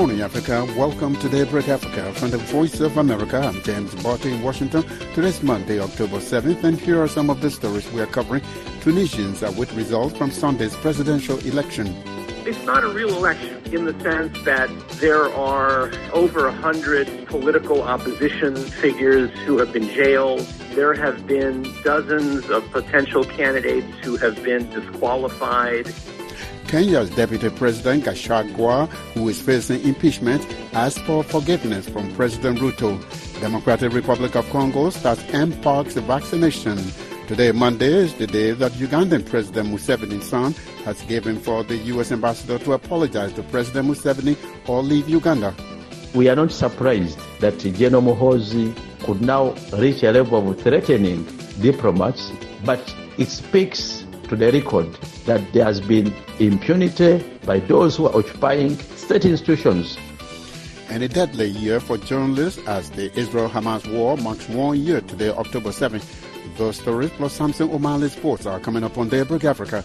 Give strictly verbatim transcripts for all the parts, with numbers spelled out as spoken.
morning, Africa. Welcome to Daybreak Africa from the Voice of America. I'm James Barty in Washington. Today's Monday, October seventh, and here are some of the stories we are covering. Tunisians are with results from Sunday's presidential election. It's not a real election in the sense that there are over one hundred political opposition figures who have been jailed. There have been dozens of potential candidates who have been disqualified. Kenya's Deputy President Gachagua, who is facing impeachment, asked for forgiveness from President Ruto. Democratic Republic of Congo starts M-Pox vaccination. Today, Monday, is the day that Ugandan President Museveni's son has given for the U S ambassador to apologize to President Museveni or leave Uganda. We are not surprised that General Muhoozi could now reach a level of threatening diplomats, but it speaks to the record that there has been impunity by those who are occupying state institutions. And a deadly year for journalists as the Israel-Hamas war marks one year today, October seventh. Those stories plus Samson O'Malley Sports are coming up on Daybreak Africa.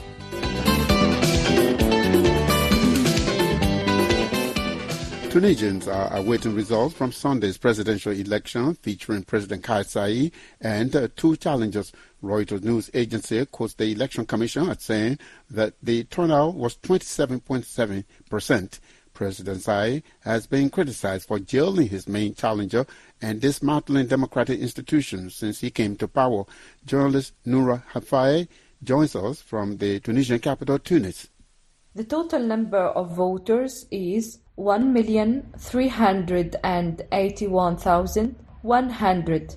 Tunisians are awaiting results from Sunday's presidential election featuring President Kais Saied and uh, two challengers. Reuters news agency quotes the election commission as saying that the turnout was twenty-seven point seven percent. President Saied has been criticized for jailing his main challenger and dismantling democratic institutions since he came to power. Journalist Noura Hafai joins us from the Tunisian capital, Tunis. The total number of voters is one million three hundred eighty-one thousand one hundred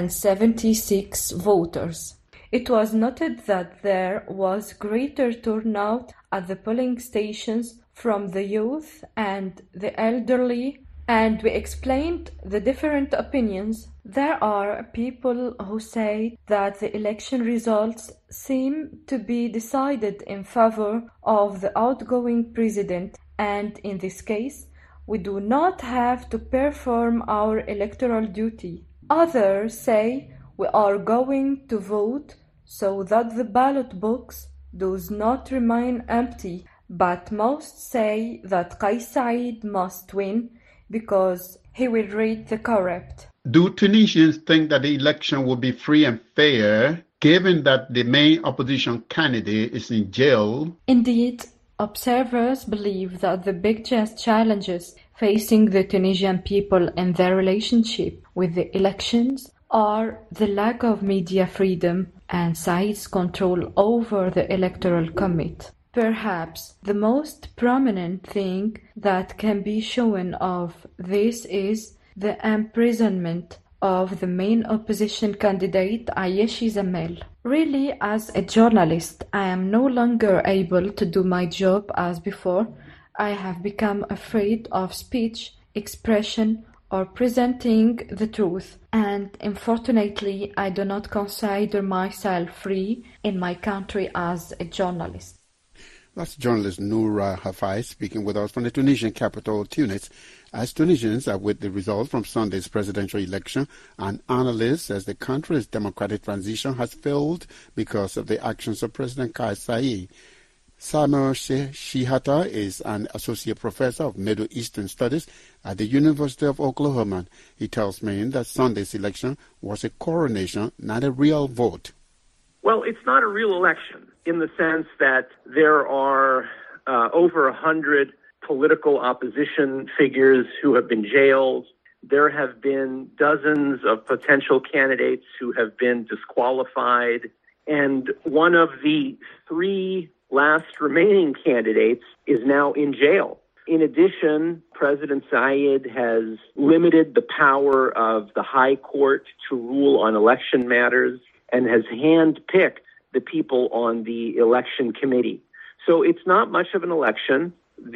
seventy-six voters. It was noted that there was greater turnout at the polling stations from the youth and the elderly, and we explained the different opinions. There are people who say that the election results seem to be decided in favor of the outgoing president, and in this case, we do not have to perform our electoral duty. Others say we are going to vote so that the ballot box does not remain empty, but most say that Kais Saied must win because he will read the corrupt. Do Tunisians think that the election will be free and fair, given that the main opposition candidate is in jail? Indeed, observers believe that the biggest challenges facing the Tunisian people in their relationship with the elections are the lack of media freedom and Saied's control over the electoral committee. Perhaps the most prominent thing that can be shown of this is the imprisonment of the main opposition candidate Ayeshi Zamel. Really, as a journalist, I am no longer able to do my job as before. I have become afraid of speech, expression, or presenting the truth, and unfortunately, I do not consider myself free in my country as a journalist. That's journalist Noura Hafai speaking with us from the Tunisian capital, Tunis. As Tunisians are with the results from Sunday's presidential election, an analyst says the country's democratic transition has failed because of the actions of President Kais Saied. Samuel Shihata is an associate professor of Middle Eastern Studies at the University of Oklahoma. He tells me that Sunday's election was a coronation, not a real vote. Well, it's not a real election in the sense that there are uh, over one hundred political opposition figures who have been jailed. There have been dozens of potential candidates who have been disqualified. And one of the three last remaining candidates is now in jail. In addition, President Saied has limited the power of the High Court to rule on election matters and has handpicked the people on the election committee. So it's not much of an election.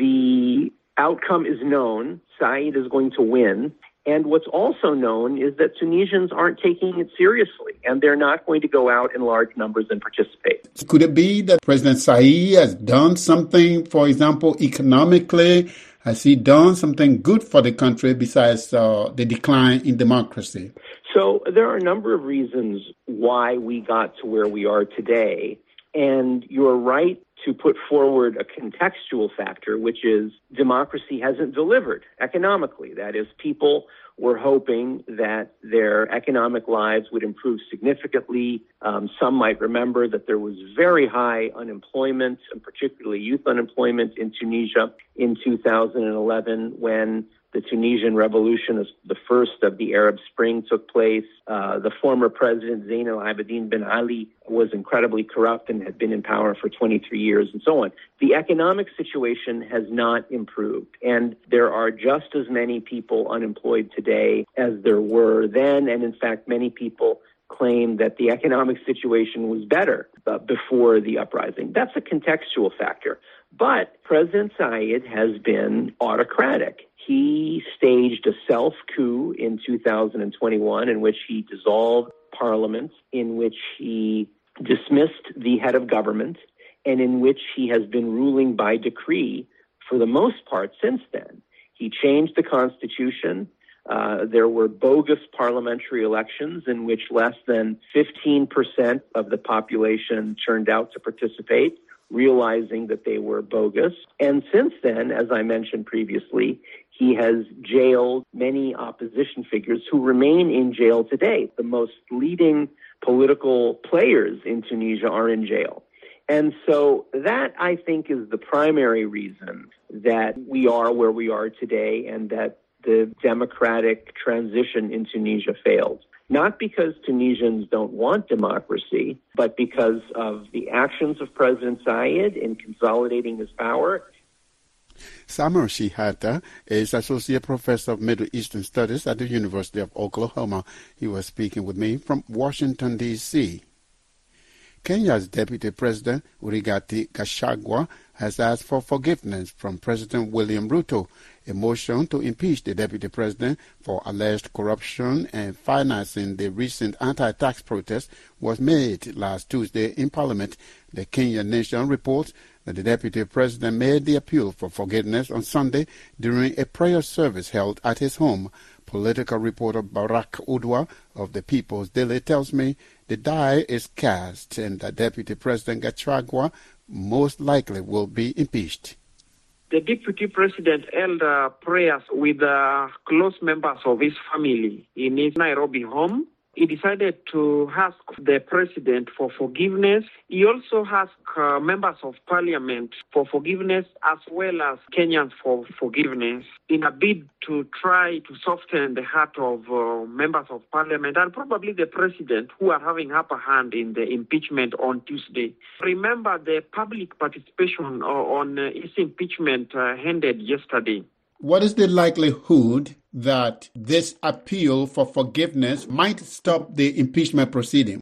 The outcome is known. Saied is going to win. And what's also known is that Tunisians aren't taking it seriously, and they're not going to go out in large numbers and participate. Could it be that President Saied has done something, for example, economically? Has he done something good for the country besides uh, the decline in democracy? So there are a number of reasons why we got to where we are today. And you're right to put forward a contextual factor, which is democracy hasn't delivered economically. That is, people were hoping that their economic lives would improve significantly. Um, some might remember that there was very high unemployment, and particularly youth unemployment in Tunisia in two thousand eleven when the Tunisian Revolution, the first of the Arab Spring, took place. Uh, the former president, Zain al-Abidine Ben Ali, was incredibly corrupt and had been in power for twenty-three years and so on. The economic situation has not improved, and there are just as many people unemployed today as there were then, and in fact, many people claim that the economic situation was better uh, before the uprising. That's a contextual factor. But President Said has been autocratic. He staged a self-coup in two thousand twenty-one in which he dissolved parliament, in which he dismissed the head of government, and in which he has been ruling by decree for the most part since then. He changed the constitution. Uh, there were bogus parliamentary elections in which less than fifteen percent of the population turned out to participate, realizing that they were bogus. And since then, as I mentioned previously, he has jailed many opposition figures who remain in jail today. The most leading political players in Tunisia are in jail. And so that, I think, is the primary reason that we are where we are today and that the democratic transition in Tunisia failed. Not because Tunisians don't want democracy, but because of the actions of President Said in consolidating his power. Samuel Shihata is Associate Professor of Middle Eastern Studies at the University of Oklahoma. He was speaking with me from Washington, D C Kenya's Deputy President, Rigathi Gachagua, has asked for forgiveness from President William Ruto. A motion to impeach the Deputy President for alleged corruption and financing the recent anti-tax protest was made last Tuesday in Parliament. The Kenyan Nation reports that the Deputy President made the appeal for forgiveness on Sunday during a prayer service held at his home. Political reporter Barack Udwa of the People's Daily tells me the die is cast and that Deputy President Gachagua most likely will be impeached. The Deputy President held uh, prayers with uh, close members of his family in his Nairobi home. He decided to ask the President for forgiveness. He also asked uh, members of Parliament for forgiveness as well as Kenyans for forgiveness in a bid to try to soften the heart of uh, members of Parliament and probably the President, who are having upper hand in the impeachment on Tuesday. Remember, the public participation on his impeachment uh, ended yesterday. What is the likelihood that this appeal for forgiveness might stop the impeachment proceeding?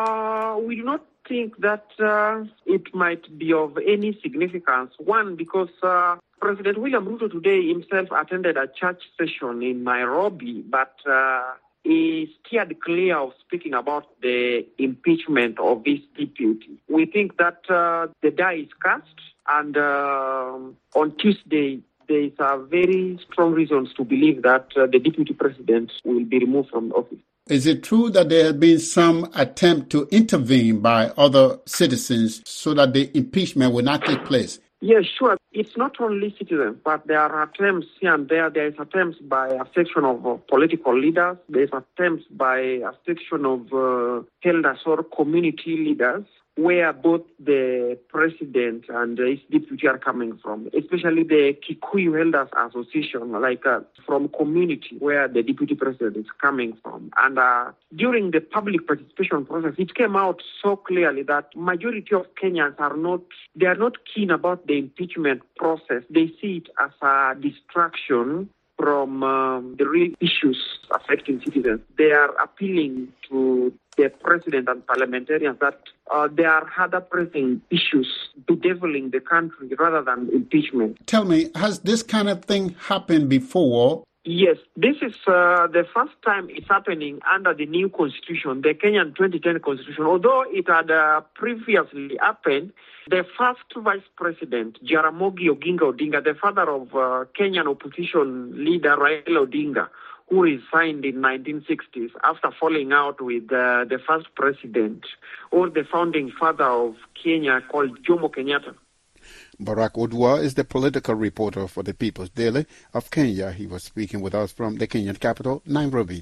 Uh, we do not think that uh, it might be of any significance. One, because uh, President William Ruto today himself attended a church session in Nairobi, but uh, he steered clear of speaking about the impeachment of his deputy. We think that uh, the die is cast, and uh, on Tuesday, there is a very strong reasons to believe that uh, the deputy president will be removed from office. Is it true that there has been some attempt to intervene by other citizens so that the impeachment will not take place? Yes, sure. It's not only citizens, but there are attempts here and there. There is attempts by a section of uh, political leaders. There is attempts by a section of uh, elders or community leaders, where both the president and his deputy are coming from, especially the Kikuyu Elders Association, like uh, from community where the deputy president is coming from. And uh, during the public participation process, it came out so clearly that majority of Kenyans are not, they are not keen about the impeachment process. They see it as a distraction from um, the real issues affecting citizens. They are appealing to the president and parliamentarians that uh, there are other pressing issues bedeviling the country rather than impeachment. Tell me, has this kind of thing happened before? Yes, this is uh, the first time it's happening under the new constitution, the Kenyan twenty ten constitution. Although it had uh, previously happened, the first vice president, Jaramogi Oginga Odinga, the father of uh, Kenyan opposition leader Raila Odinga, who resigned in nineteen sixties after falling out with uh, the first president or the founding father of Kenya called Jomo Kenyatta. Barack Odua is the political reporter for the People's Daily of Kenya. He was speaking with us from the Kenyan capital, Nairobi.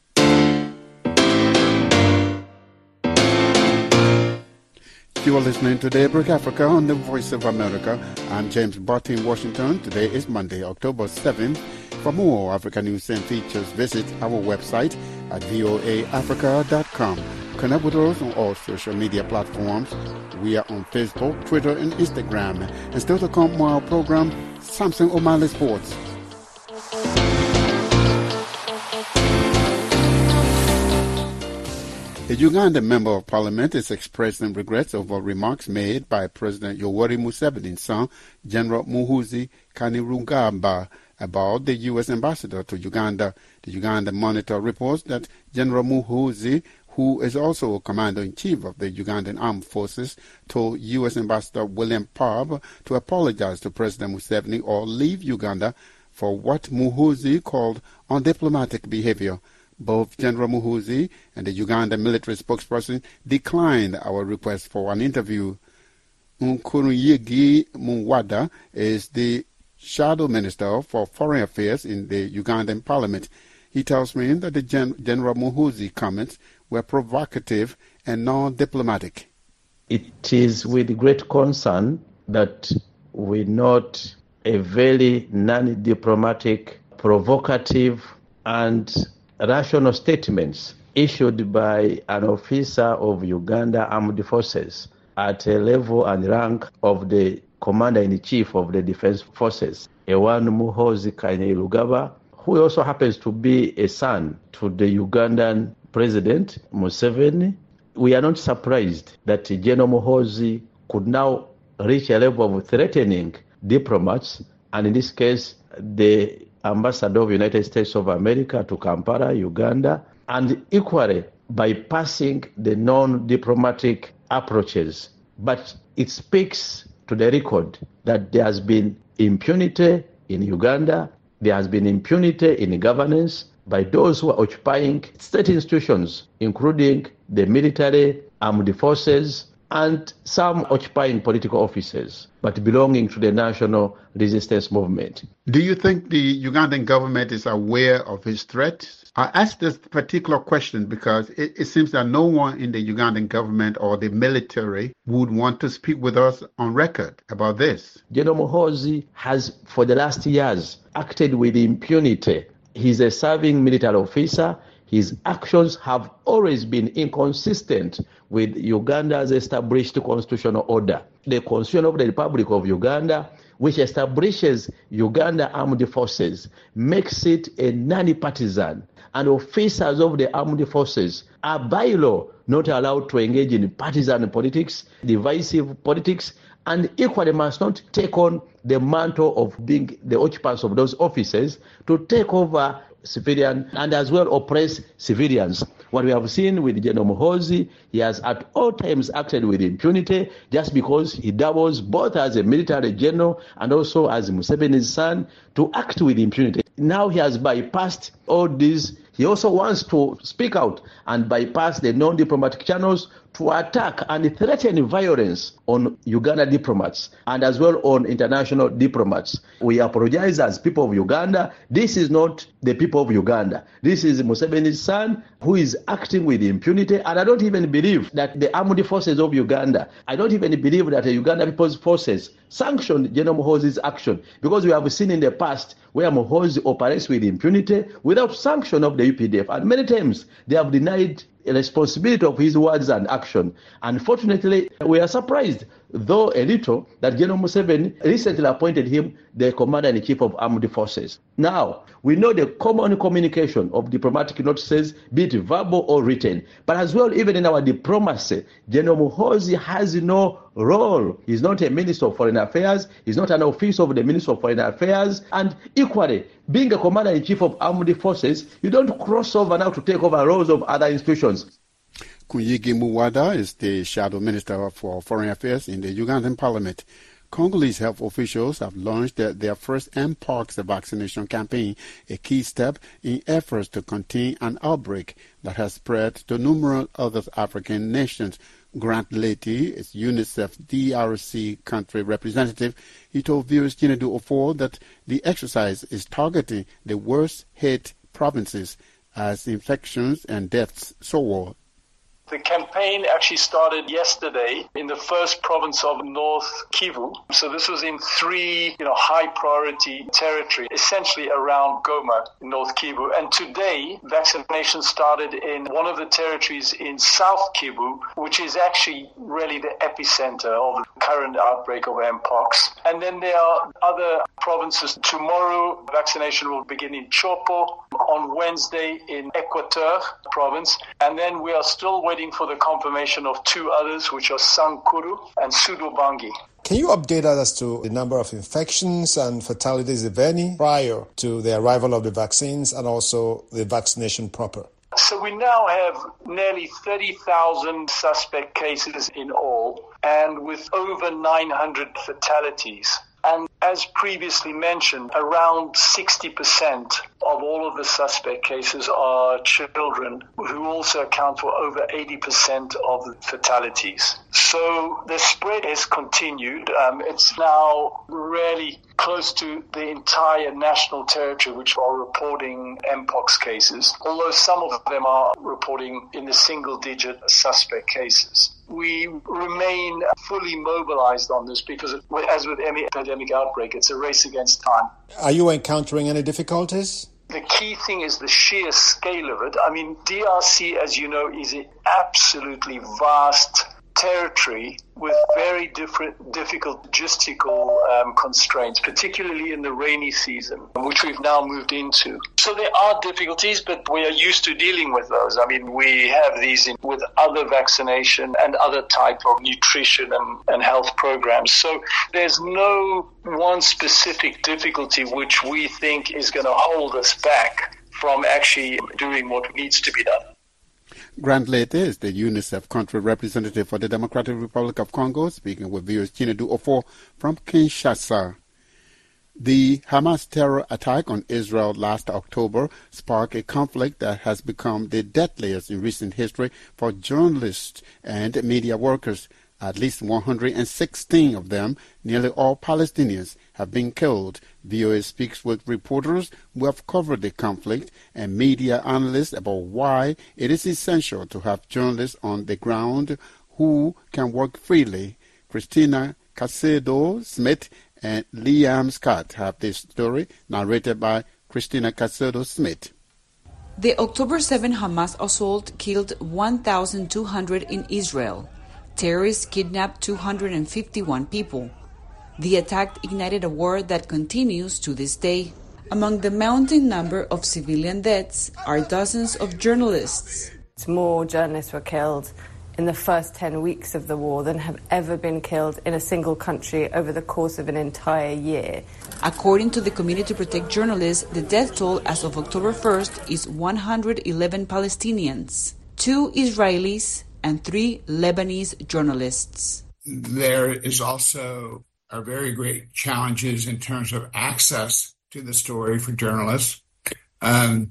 You are listening to Daybreak Africa on the Voice of America. I'm James Butt in Washington. Today is Monday, October seventh. For more African news and features, visit our website at voa africa dot com. Connect with us on all social media platforms. We are on Facebook, Twitter, and Instagram. And still to come on our program, Samson O'Malley Sports. A Ugandan member of parliament is expressing regrets over remarks made by President Yoweri Museveni's son, General Muhoozi Kainerugaba, about the U S ambassador to Uganda. The Uganda Monitor reports that General Muhoozi, who is also commander-in-chief of the Ugandan Armed Forces, told U S Ambassador William Parb to apologize to President Museveni or leave Uganda for what Muhoozi called undiplomatic behavior. Both General Muhoozi and the Uganda military spokesperson declined our request for an interview. Nkurunziza Muwada is the shadow minister for foreign affairs in the Ugandan parliament. He tells me that the Gen- General Muhoozi comments were provocative and non-diplomatic. It is with great concern that we note a very non-diplomatic, provocative, and rational statements issued by an officer of Uganda Armed Forces at a level and rank of the Commander-in-Chief of the Defense Forces, Ewan Muhoozi Kainerugaba, who also happens to be a son to the Ugandan President Museveni. We are not surprised that General Muhoozi could now reach a level of threatening diplomats, and in this case, the Ambassador of the United States of America to Kampala, Uganda, and equally bypassing the non-diplomatic approaches. But it speaks to the record that there has been impunity in Uganda, there has been impunity in governance by those who are occupying state institutions, including the military, armed forces, and some occupying political offices, but belonging to the national resistance movement. Do you think the Ugandan government is aware of his threat? I ask this particular question because it, it seems that no one in the Ugandan government or the military would want to speak with us on record about this. General Muhoozi has, for the last years, acted with impunity. He's a serving military officer. His actions have always been inconsistent with Uganda's established constitutional order. The Constitution of the Republic of Uganda, which establishes Uganda Armed Forces, makes it a non-partisan, and officers of the armed forces are by law not allowed to engage in partisan politics, divisive politics, and equally must not take on the mantle of being the occupants of those offices to take over civilian and as well oppress civilians. What we have seen with General Muhoozi, he has at all times acted with impunity just because he doubles both as a military general and also as Museveni's son to act with impunity. Now he has bypassed all these. He also wants to speak out and bypass the non-diplomatic channels to attack and threaten violence on Uganda diplomats and as well on international diplomats. We apologize as people of Uganda. This is not the people of Uganda. This is Museveni's son who is acting with impunity, and I don't even believe that the armed forces of Uganda, I don't even believe that the Uganda People's Forces sanctioned General Muhoozi's action, because we have seen in the past where Muhoozi operates with impunity without sanction of the U P D F, and many times they have denied the responsibility of his words and action. Unfortunately, we are surprised, though a little, that General Museveni recently appointed him the Commander-in-Chief of Armed Forces. Now, we know the common communication of diplomatic notices, be it verbal or written, but as well, even in our diplomacy, General Muhoozi has no role. He's not a Minister of Foreign Affairs, he's not an officer of the Minister of Foreign Affairs, and equally, being a Commander-in-Chief of Armed Forces, you don't cross over now to take over roles of other institutions. Nkurunziza Muwada is the shadow minister for foreign affairs in the Ugandan parliament. Congolese health officials have launched their, their first Mpox vaccination campaign, a key step in efforts to contain an outbreak that has spread to numerous other African nations. Grant Leti is UNICEF D R C country representative. He told viewers Chinedu Ofor that the exercise is targeting the worst hit provinces as infections and deaths soar. The campaign actually started yesterday in the first province of North Kivu. So this was in three, you know, high priority territory, essentially around Goma in North Kivu. And today, vaccination started in one of the territories in South Kivu, which is actually really the epicenter of the current outbreak of Mpox. And then there are other provinces. Tomorrow, vaccination will begin in Chopo, on Wednesday in Equateur province. And then we are still waiting for the confirmation of two others, which are Sankuru and Sudobangi. Can you update us as to the number of infections and fatalities, if any, prior to the arrival of the vaccines and also the vaccination proper? So we now have nearly thirty thousand suspect cases in all, and with over nine hundred fatalities. And as previously mentioned, around sixty percent of all of the suspect cases are children, who also account for over eighty percent of the fatalities. So the spread has continued. Um, it's now really close to the entire national territory, which are reporting Mpox cases, although some of them are reporting in the single-digit suspect cases. We remain fully mobilized on this because, as with any epidemic outbreak, it's a race against time. Are you encountering any difficulties? The key thing is the sheer scale of it. I mean, D R C, as you know, is an absolutely vast territory with very different, difficult logistical um, constraints, particularly in the rainy season, which we've now moved into. So there are difficulties, but we are used to dealing with those. I mean, we have these in, with other vaccination and other type of nutrition and, and health programs. So there's no one specific difficulty which we think is going to hold us back from actually doing what needs to be done. Grant Leti is the UNICEF country representative for the Democratic Republic of Congo, speaking with viewers Chinedu Ofor from Kinshasa. The Hamas terror attack on Israel last October sparked a conflict that has become the deadliest in recent history for journalists and media workers. At least one hundred sixteen of them, nearly all Palestinians, have been killed. V O A speaks with reporters who have covered the conflict and media analysts about why it is essential to have journalists on the ground who can work freely. Christina Casedo-Smith and Liam Scott have this story narrated by Christina Casedo-Smith. The October seventh Hamas assault killed one thousand two hundred in Israel. Terrorists kidnapped two hundred fifty-one people. The attack ignited a war that continues to this day. Among the mounting number of civilian deaths are dozens of journalists. More journalists were killed in the first ten weeks of the war than have ever been killed in a single country over the course of an entire year. According to the Committee to Protect Journalists, the death toll as of October first is one hundred eleven Palestinians, two Israelis, and three Lebanese journalists. There is also are very great challenges in terms of access to the story for journalists. Um,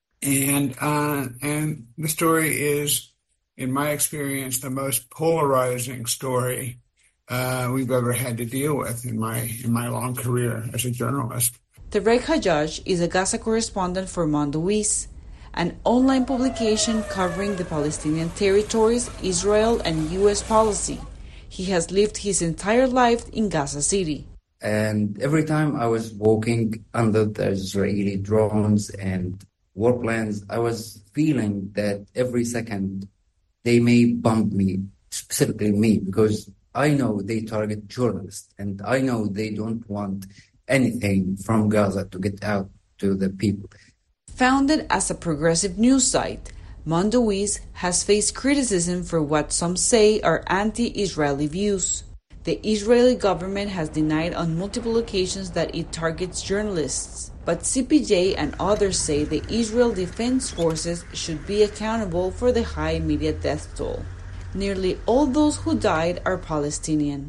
and uh, and the story is, in my experience, the most polarizing story uh, we've ever had to deal with in my in my long career as a journalist. Tarek Hajjaj is a Gaza correspondent for Mondoweiss, an online publication covering the Palestinian territories, Israel, and U S policy. He has lived his entire life in Gaza City. And every time I was walking under the Israeli drones and warplanes, I was feeling that every second they may bomb me, specifically me, because I know they target journalists, and I know they don't want anything from Gaza to get out to the people. Founded as a progressive news site, Mondoweiss has faced criticism for what some say are anti-Israeli views. The Israeli government has denied on multiple occasions that it targets journalists, but C P J and others say the Israel Defense Forces should be accountable for the high media death toll. Nearly all those who died are Palestinian.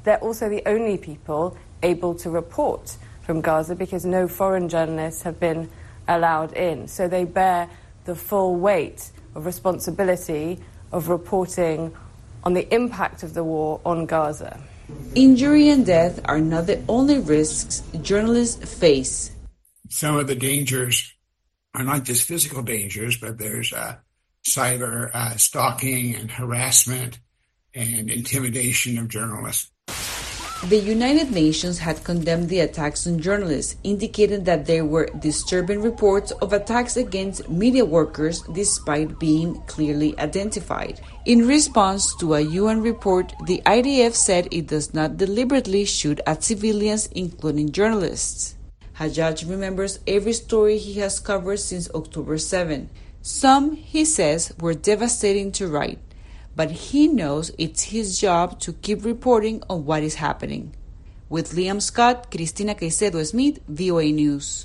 they're also the only people able to report from Gaza because no foreign journalists have been allowed in. So they bear the full weight of responsibility of reporting on the impact of the war on Gaza. Injury and death are not the only risks journalists face. Some of the dangers are not just physical dangers, but there's uh, cyber uh, stalking and harassment and intimidation of journalists. The United Nations had condemned the attacks on journalists, indicating that there were disturbing reports of attacks against media workers despite being clearly identified. In response to a U N report, the I D F said it does not deliberately shoot at civilians, including journalists. Hajjaj remembers every story he has covered since October seventh. Some, he says, were devastating to write, but he knows it's his job to keep reporting on what is happening. With Liam Scott, Cristina Caicedo Smith, V O A News.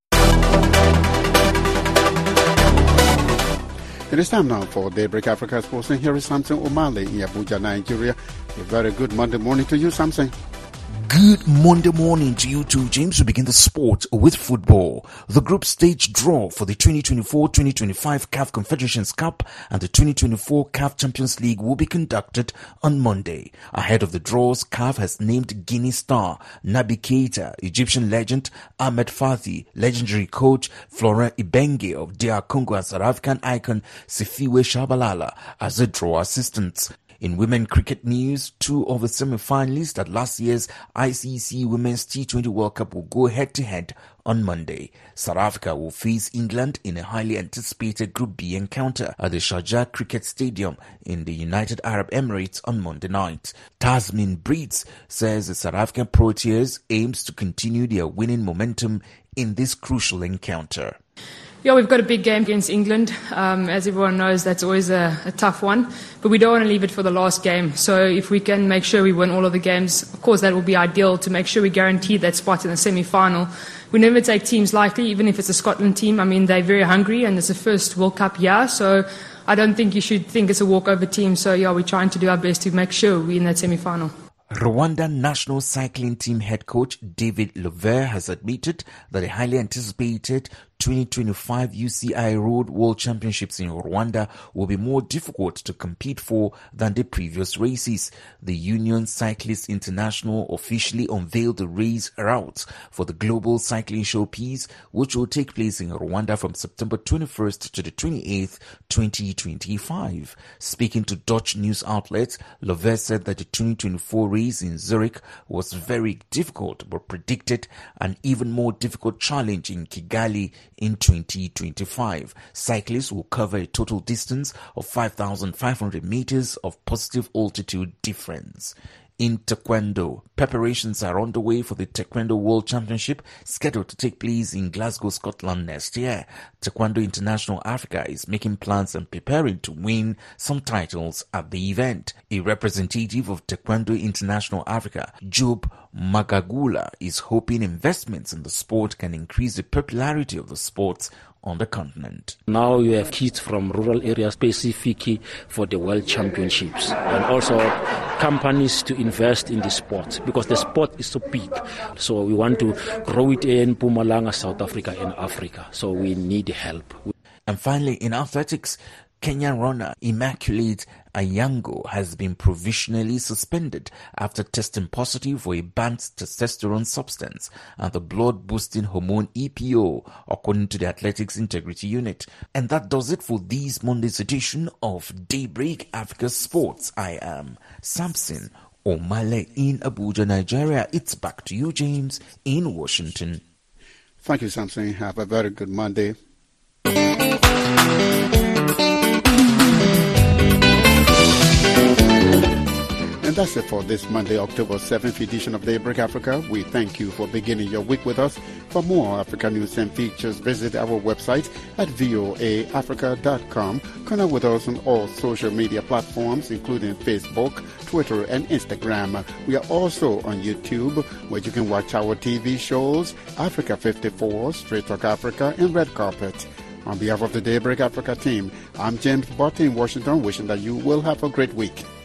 It is time now for Daybreak Africa Sports, and here is Samson Omale in Abuja, Nigeria. A very good Monday morning to you, Samson. Good Monday morning to you too, James. We begin the sport with football. The group stage draw for the twenty twenty-four twenty twenty-five C A F Confederations Cup and the twenty twenty-four C A F Champions League will be conducted on Monday. Ahead of the draws, C A F has named Guinea star Naby Keita, Egyptian legend Ahmed Fathi, legendary coach Florent Ibenge of D R Congo, and South African icon Sifiwe Shabalala as the draw assistants. In women cricket news, two of the semi-finalists at last year's I C C Women's T twenty World Cup will go head-to-head on Monday. South Africa will face England in a highly anticipated Group B encounter at the Sharjah Cricket Stadium in the United Arab Emirates on Monday night. Tasmin Breeds says the South African Proteas aims to continue their winning momentum in this crucial encounter. Yeah, we've got a big game against England. Um, as everyone knows, that's always a, a tough one. But we don't want to leave it for the last game. So if we can make sure we win all of the games, of course, that will be ideal to make sure we guarantee that spot in the semi-final. We never take teams lightly, even if it's a Scotland team. I mean, they're very hungry, and it's the first World Cup year. So I don't think you should think it's a walkover team. So, yeah, we're trying to do our best to make sure we're in that semi-final. Rwanda national cycling team head coach David Lover has admitted that the highly anticipated twenty twenty-five U C I Road World Championships in Rwanda will be more difficult to compete for than the previous races. The Union Cyclists International officially unveiled the race routes for the Global Cycling Showpiece, which will take place in Rwanda from September twenty-first to the twenty-eighth, twenty twenty-five. Speaking to Dutch news outlets, Lover said that the twenty twenty-four race in Zurich was very difficult, but predicted an even more difficult challenge in Kigali in twenty twenty-five. Cyclists will cover a total distance of five thousand five hundred meters of positive altitude difference. In Taekwondo, preparations are underway for the Taekwondo World Championship scheduled to take place in Glasgow, Scotland next year. Taekwondo International Africa is making plans and preparing to win some titles at the event. A representative of Taekwondo International Africa, Job Magagula, is hoping investments in the sport can increase the popularity of the sport on the continent. Now you have kids from rural areas specifically for the World Championships, and also companies to invest in the sport because the sport is so big. So we want to grow it in Mpumalanga, South Africa, and Africa. So we need help. And finally, in athletics, Kenyan runner Immaculate Ayango has been provisionally suspended after testing positive for a banned testosterone substance and the blood-boosting hormone E P O, according to the Athletics Integrity Unit. And that does it for this Monday's edition of Daybreak Africa Sports. I am Samson Omale in Abuja, Nigeria. It's back to you, James, in Washington. Thank you, Samson. Have a very good Monday. And that's it for this Monday, October seventh edition of Daybreak Africa. We thank you for beginning your week with us. For more African news and features, visit our website at voa africa dot com. Connect with us on all social media platforms, including Facebook, Twitter, and Instagram. We are also on YouTube, where you can watch our T V shows, Africa fifty-four, Straight Talk Africa, and Red Carpet. On behalf of the Daybreak Africa team, I'm James Botte in Washington, wishing that you will have a great week.